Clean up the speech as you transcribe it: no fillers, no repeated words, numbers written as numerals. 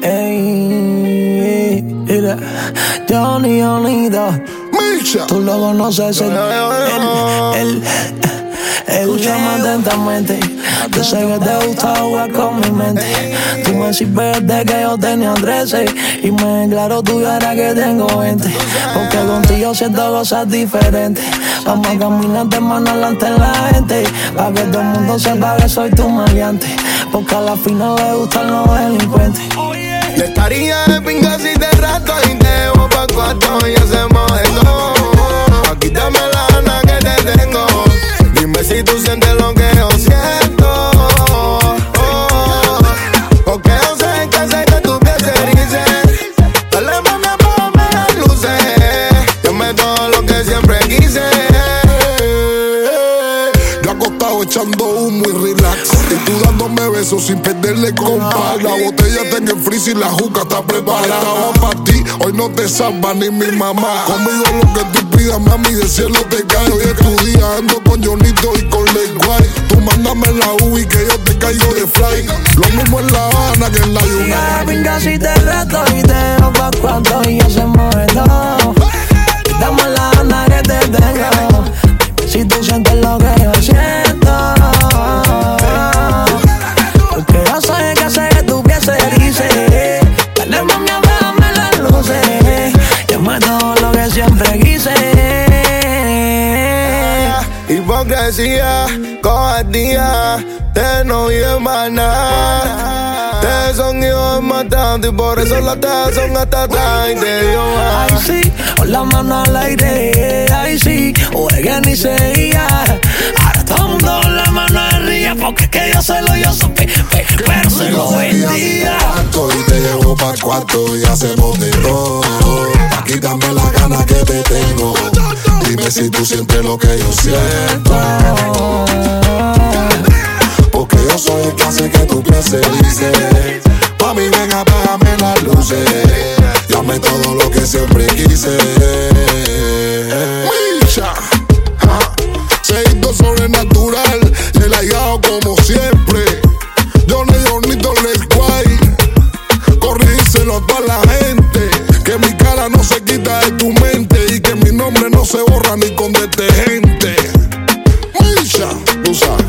Ey, mira, Johnny, tú lo conoces, él escúchame atentamente. Yo sé que te gusta jugar con mi mente. Tú me sirves desde que yo tenía 13 y me declaro tuyo ahora que tengo 20. Porque contigo siento cosas diferentes. Vamos a caminar de mano adelante en la gente, pa' que todo el mundo sepa que soy tu maleante. Porque a la final le gustan los delincuentes. Le estaría de pinga si te rato y te llevo pa' cuatro y hacemos esto. Aquí dame la gana que te tengo. Dime si tú sientes lo que yo siento. Porque yo sé que tu piel se erice. Dale mami, apágame las luces. Dame todo lo que siempre quise. Yo acostado echando humo y relax, y tú dándome besos sin perderle compás. La botella está en el freezer y la juca está preparada. Estaba pa' ti, hoy no te salva ni mi mamá. Conmigo lo que tú pidas, mami, del cielo te cae. Hoy es tu día, ando con Jonito y con Leguay. Tú mándame la UBI que yo te caigo de fly. Lo mismo en La Habana que en la Yuna. Venga si te rato y te dejo pa' cuando y hacemos esto. Dame la gana que te tengo. Si tú sientes lo que yo siento. Porque yo sé que tu piel se erice. Dale mami, apágame las luces. Llama todo lo que siempre quise. Hipocresía, cobardía, te no vive más nada. Te son hijos matando y por eso las tajas son hasta atrás y te dio más. Ay sí, con la mano al aire. Ay sí, o es que ni se iba. Ahora todo el mundo con la mano arriba. Porque es que yo supe, pero se lo vendía. Y te llevo pa' cuarto y hacemos de todo. Aquí dame la gana que te tengo. Dime si tú sientes lo que yo siento. Porque yo soy el que hace que tu piel se erice. Mami, ven, apágame las luces. Dame todo lo que siempre quise. Misha, se hizo sobrenatural y el ahijado como siempre. Jonito Leguay, corríselo a toda la gente. Que mi cara no se quita de tu mente y que mi nombre no se borra ni con detergente. Misha, tú sabes.